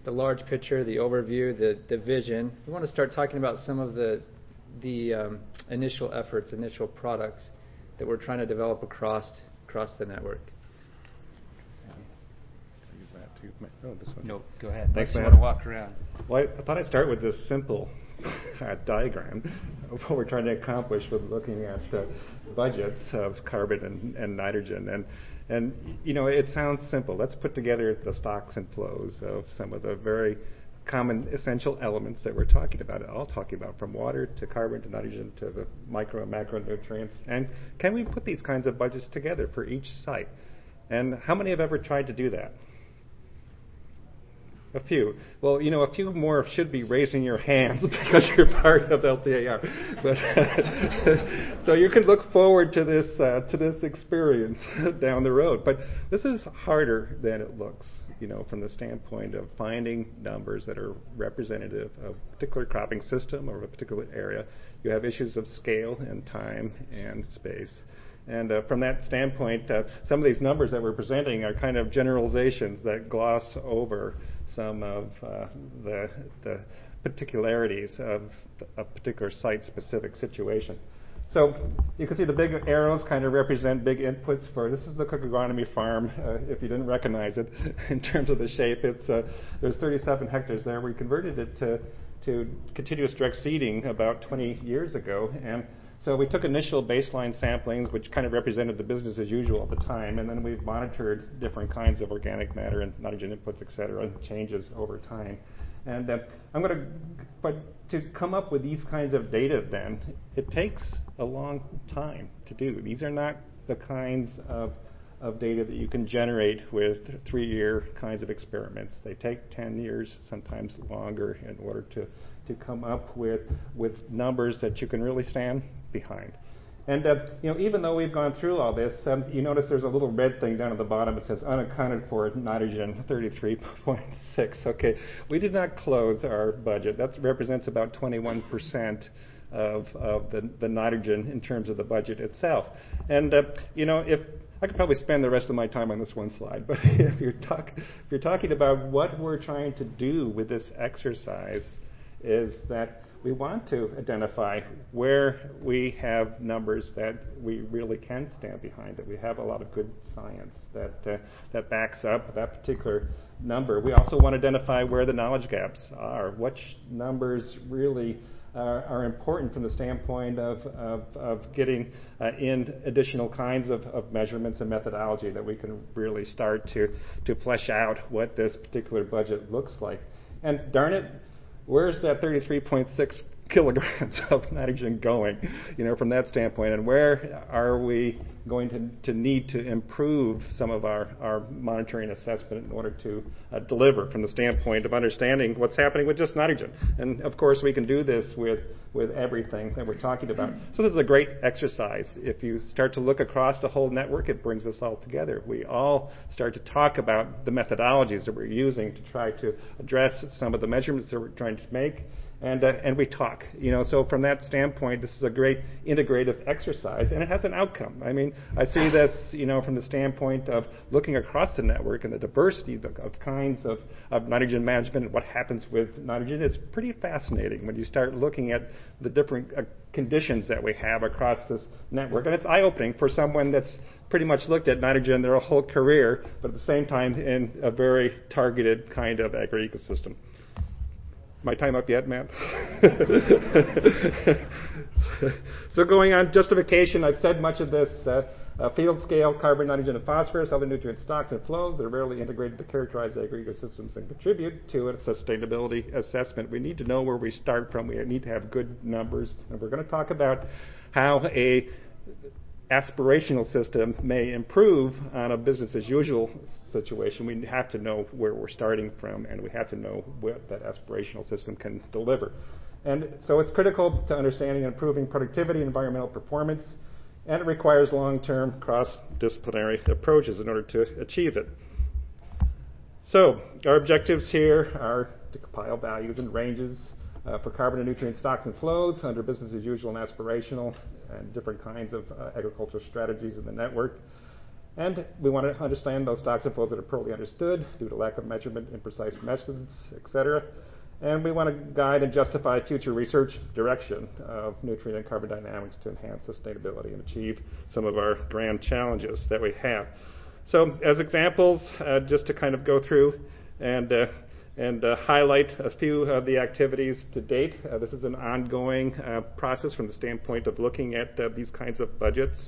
the large picture, the overview, the vision. We want to start talking about some of the initial efforts, initial products that we're trying to develop across the network. Oh, this one. No, go ahead. Thanks, man. want to walk around. Well, I thought I'd start with this simple diagram of what we're trying to accomplish with looking at budgets of carbon and nitrogen. And it sounds simple. Let's put together the stocks and flows of some of the very common essential elements that we're talking about. All talking about, from water to carbon to nitrogen to the micro and macronutrients. And can we put these kinds of budgets together for each site? And how many have ever tried to do that? A few. Well, a few more should be raising your hands because you're part of LTAR. But so you can look forward to this experience down the road. But this is harder than it looks, from the standpoint of finding numbers that are representative of a particular cropping system or a particular area. You have issues of scale and time and space. And from that standpoint, some of these numbers that we're presenting are kind of generalizations that gloss over some of the particularities of a particular site-specific situation. So you can see the big arrows kind of represent big inputs for, this is the Cook Agronomy Farm, if you didn't recognize it in terms of the shape. There's 37 hectares there. We converted it to continuous direct seeding about 20 years ago. And so we took initial baseline samplings, which kind of represented the business as usual at the time, and then we've monitored different kinds of organic matter and nitrogen inputs, et cetera, and changes over time. And but to come up with these kinds of data then, it takes a long time to do. These are not the kinds of data that you can generate with 3-year kinds of experiments. They take 10 years, sometimes longer, in order to come up with numbers that you can really stand behind. And even though we've gone through all this, you notice there's a little red thing down at the bottom. It says unaccounted for nitrogen 33.6. Okay, we did not close our budget. That represents about 21% of the nitrogen in terms of the budget itself. And if I could probably spend the rest of my time on this one slide, but if you're talking about what we're trying to do with this exercise, is that we want to identify where we have numbers that we really can stand behind, that we have a lot of good science that backs up that particular number. We also want to identify where the knowledge gaps are, which numbers really are important from the standpoint of getting in additional kinds of measurements and methodology that we can really start to flesh out what this particular budget looks like. And darn it, where's that 33.6 kilograms of nitrogen going, from that standpoint? And where are we going to need to improve some of our monitoring assessment in order to deliver from the standpoint of understanding what's happening with just nitrogen? And of course, we can do this with everything that we're talking about. So this is a great exercise. If you start to look across the whole network, it brings us all together. We all start to talk about the methodologies that we're using to try to address some of the measurements that we're trying to make. And we talk, So from that standpoint, this is a great integrative exercise, and it has an outcome. I mean, I see this, from the standpoint of looking across the network and the diversity of kinds of nitrogen management and what happens with nitrogen. It's pretty fascinating when you start looking at the different conditions that we have across this network, and it's eye-opening for someone that's pretty much looked at nitrogen their whole career, but at the same time in a very targeted kind of agri-ecosystem. My time up yet, Matt? So going on justification, I've said much of this. Field scale carbon, nitrogen, and phosphorus, other nutrient stocks and flows that are rarely integrated to characterize agri-ecosystems and contribute to a sustainability assessment. We need to know where we start from. We need to have good numbers. And we're going to talk about how a aspirational system may improve on a business-as-usual situation. We have to know where we're starting from, and we have to know what that aspirational system can deliver. And so it's critical to understanding and improving productivity and environmental performance, and it requires long-term cross-disciplinary approaches in order to achieve it. So our objectives here are to compile values and ranges for carbon and nutrient stocks and flows under business as usual and aspirational and different kinds of agricultural strategies in the network. And we want to understand those stocks and flows that are poorly understood due to lack of measurement and precise methods, etc. And we want to guide and justify future research direction of nutrient and carbon dynamics to enhance sustainability and achieve some of our grand challenges that we have. So as examples, just to kind of go through and highlight a few of the activities to date. This is an ongoing process from the standpoint of looking at these kinds of budgets.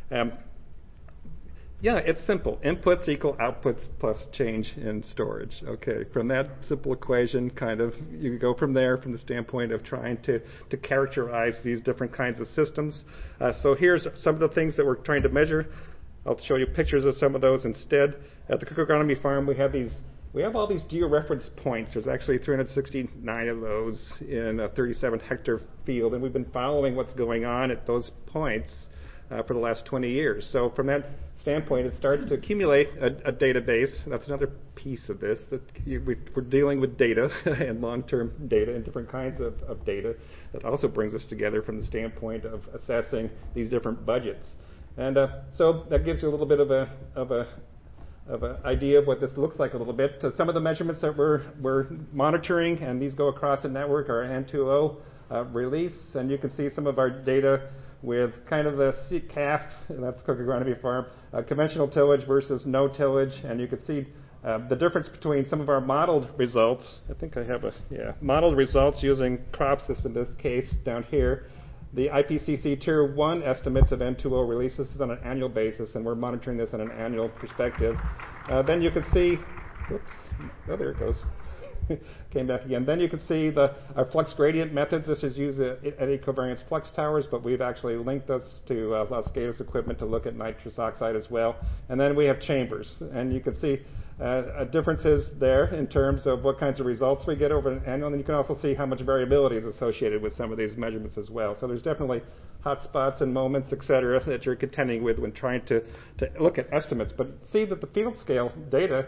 Yeah, it's simple. Inputs equal outputs plus change in storage. Okay, from that simple equation, kind of, you go from there from the standpoint of trying to characterize these different kinds of systems. So here's some of the things that we're trying to measure. I'll show you pictures of some of those instead. At the Cook Agronomy Farm, we have all these georeference points. There's actually 369 of those in a 37-hectare field, and we've been following what's going on at those points for the last 20 years. So from that standpoint, it starts to accumulate a database. That's another piece of this, that we're dealing with data and long-term data and different kinds of data. That also brings us together from the standpoint of assessing these different budgets. And so that gives you a little bit of an idea of what this looks like a little bit. So some of the measurements that we're monitoring, and these go across the network, are N2O release, and you can see some of our data with kind of the CAF, and that's Cook Agronomy Farm, conventional tillage versus no tillage, and you can see the difference between some of our modeled results. I think I have modeled results using CropSys in this case down here. The IPCC Tier 1 estimates of N2O release. This is on an annual basis, and we're monitoring this on an annual perspective. Then you can see, there it goes. Came back again. Then you can see our flux gradient methods. This is used at Ecovariance Flux Towers, but we've actually linked us to Los Gatos equipment to look at nitrous oxide as well. And then we have chambers, and you can see differences there in terms of what kinds of results we get over an annual, and you can also see how much variability is associated with some of these measurements as well. So there's definitely hot spots and moments, et cetera, that you're contending with when trying to look at estimates. But see that the field scale data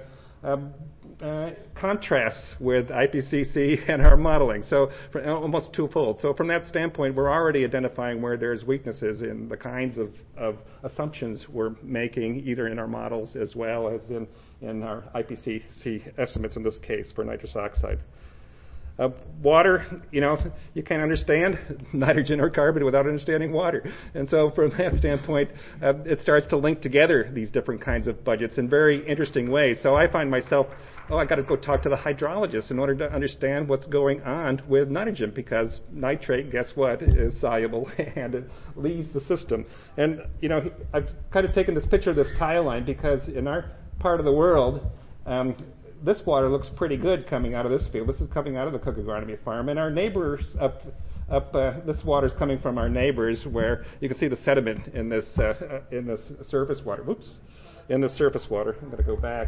contrasts with IPCC and our modeling, so almost twofold. So from that standpoint, we're already identifying where there's weaknesses in the kinds of assumptions we're making, either in our models as well as in our IPCC estimates in this case for nitrous oxide. Water, you can't understand nitrogen or carbon without understanding water. And so from that standpoint, it starts to link together these different kinds of budgets in very interesting ways. So I find myself, I got to go talk to the hydrologist in order to understand what's going on with nitrogen, because nitrate, guess what, is soluble and it leaves the system. And, I've kind of taken this picture of this tile line because in our part of the world, this water looks pretty good coming out of this field. This is coming out of the Cook Agronomy Farm. And our neighbors this water is coming from our neighbors, where you can see the sediment in this surface water. In the surface water. I'm going to go back.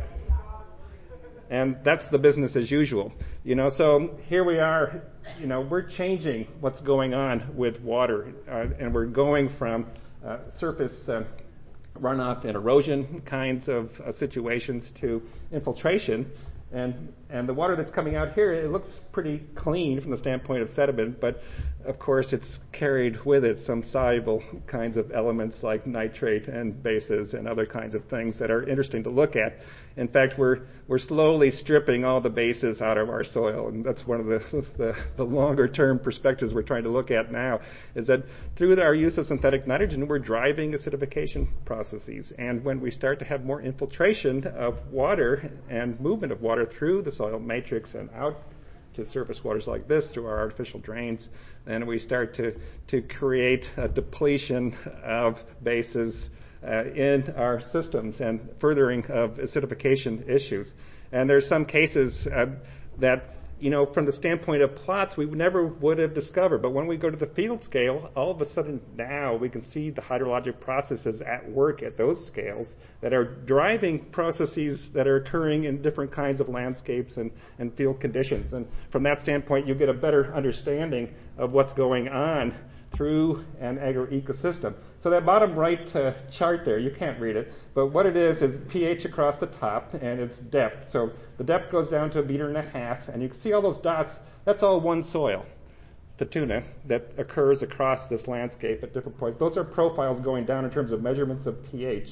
And that's the business as usual. So here we are, we're changing what's going on with water. And we're going from surface runoff and erosion kinds of situations to infiltration. And the water that's coming out here, it looks pretty clean from the standpoint of sediment, but of course it's carried with it some soluble kinds of elements like nitrate and bases and other kinds of things that are interesting to look at. In fact, we're slowly stripping all the bases out of our soil, and that's one of the longer term perspectives we're trying to look at now, is that through our use of synthetic nitrogen, we're driving acidification processes. And when we start to have more infiltration of water and movement of water through the soil matrix and out to surface waters like this through our artificial drains, then we start to create a depletion of bases in our systems and furthering of acidification issues. And there's some cases that, from the standpoint of plots, we never would have discovered. But when we go to the field scale, all of a sudden now we can see the hydrologic processes at work at those scales that are driving processes that are occurring in different kinds of landscapes and field conditions. And from that standpoint, you get a better understanding of what's going on through an agro-ecosystem. So that bottom right chart there, you can't read it, but what it is pH across the top and its depth. So the depth goes down to 1.5 meters, and you can see all those dots. That's all one soil, the tuna, that occurs across this landscape at different points. Those are profiles going down in terms of measurements of pH.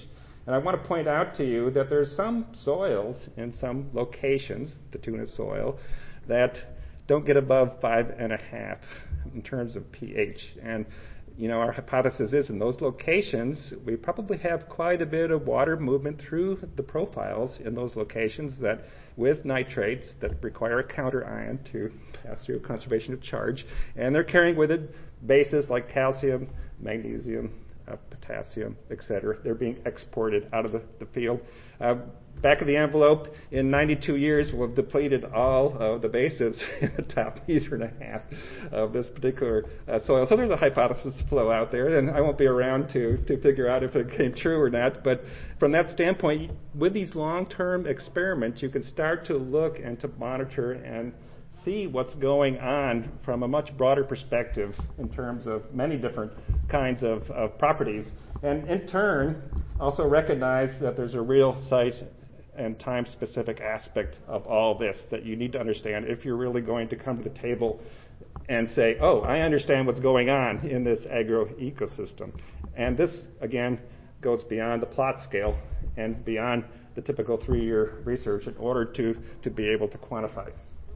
And I want to point out to you that there's some soils in some locations, the tuna soil, that don't get above 5.5 in terms of pH. And our hypothesis is in those locations, we probably have quite a bit of water movement through the profiles in those locations that with nitrates that require a counter ion to pass through conservation of charge. And they're carrying with it bases like calcium, magnesium, potassium, etc. They're being exported out of the field. Back of the envelope, in 92 years, we'll have depleted all of the bases in the top 1.5 meters of this particular soil. So there's a hypothesis flow out there, and I won't be around to figure out if it came true or not. But from that standpoint, with these long-term experiments, you can start to look and to monitor and see what's going on from a much broader perspective in terms of many different kinds of properties. And in turn, also recognize that there's a real site and time-specific aspect of all this that you need to understand if you're really going to come to the table and say, oh, I understand what's going on in this agro-ecosystem. And this, again, goes beyond the plot scale and beyond the typical 3-year research in order to be able to quantify.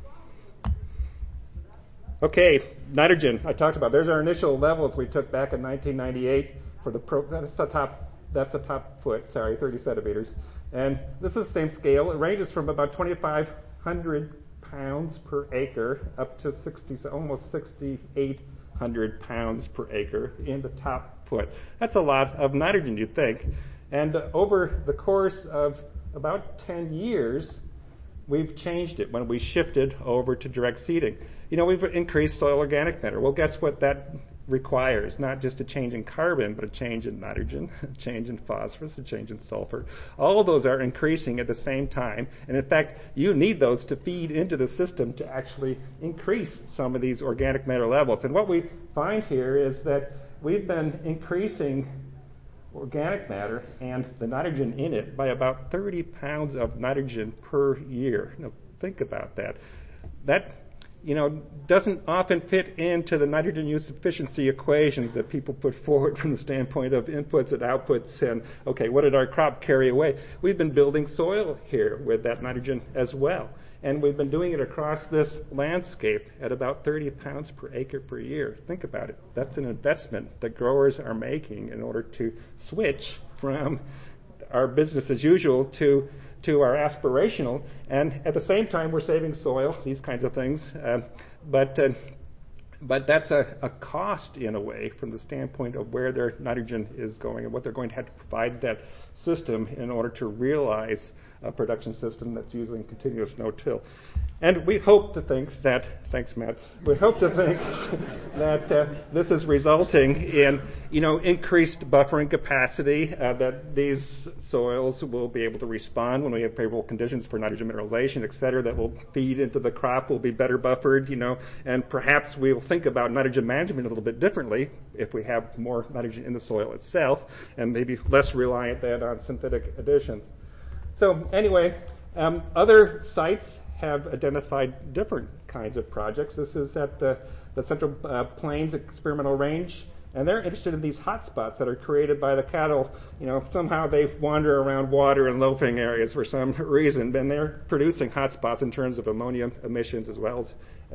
Okay, nitrogen, I talked about. There's our initial levels we took back in 1998 for that's the top foot, 30 centimeters. And this is the same scale. It ranges from about 2,500 pounds per acre up to almost 6,800 pounds per acre in the top foot. That's a lot of nitrogen, you'd think. And over the course of about 10 years, we've changed it when we shifted over to direct seeding. We've increased soil organic matter. Well, guess what that requires? Not just a change in carbon, but a change in nitrogen, a change in phosphorus, a change in sulfur. All of those are increasing at the same time. And in fact, you need those to feed into the system to actually increase some of these organic matter levels. And what we find here is that we've been increasing organic matter and the nitrogen in it by about 30 pounds of nitrogen per year. Now, think about that. That doesn't often fit into the nitrogen use efficiency equations that people put forward from the standpoint of inputs and outputs and, okay, what did our crop carry away? We've been building soil here with that nitrogen as well. And we've been doing it across this landscape at about 30 pounds per acre per year. Think about it. That's an investment that growers are making in order to switch from our business as usual to our aspirational, and at the same time we're saving soil, these kinds of things. But that's a cost in a way from the standpoint of where their nitrogen is going and what they're going to have to provide that system in order to realize a production system that's using continuous no-till. And we hope to think that, thanks Matt, we hope to think that this is resulting in, increased buffering capacity, that these soils will be able to respond when we have favorable conditions for nitrogen mineralization, et cetera, that will feed into the crop, will be better buffered, and perhaps we'll think about nitrogen management a little bit differently if we have more nitrogen in the soil itself and maybe less reliant then on synthetic additions. So anyway, other sites have identified different kinds of projects. This is at the Central Plains Experimental Range, and they're interested in these hot spots that are created by the cattle. Somehow they wander around water and loafing areas for some reason, and they're producing hot spots in terms of ammonia emissions as well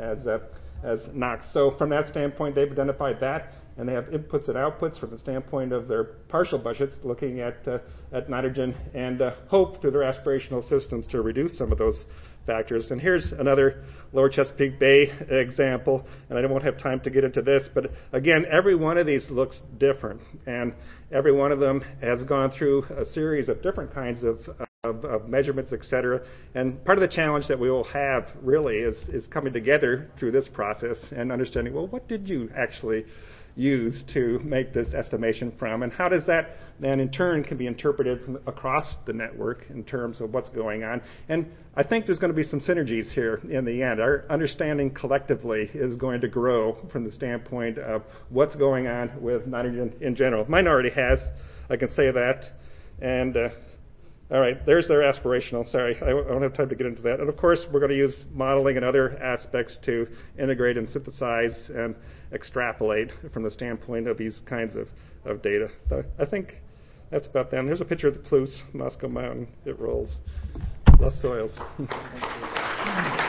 as NOx. So from that standpoint, they've identified that, and they have inputs and outputs from the standpoint of their partial budgets, looking at nitrogen, and hope through their aspirational systems to reduce some of those factors. And here's another Lower Chesapeake Bay example, and I won't have time to get into this, but again, every one of these looks different, and every one of them has gone through a series of different kinds of measurements, et cetera. And part of the challenge that we will have really is coming together through this process and understanding, well, what did you actually use to make this estimation from, and how does that then in turn can be interpreted from across the network in terms of what's going on. And I think there's going to be some synergies here in the end. Our understanding collectively is going to grow from the standpoint of what's going on with nitrogen in general. Mine already has, I can say that. And all right, there's their aspirational. Sorry, I don't have time to get into that. And of course, we're going to use modeling and other aspects to integrate and synthesize and extrapolate from the standpoint of these kinds of data. So I think that's about them. There's a picture of the Plouse, Moscow Mountain. It rolls. Lost soils.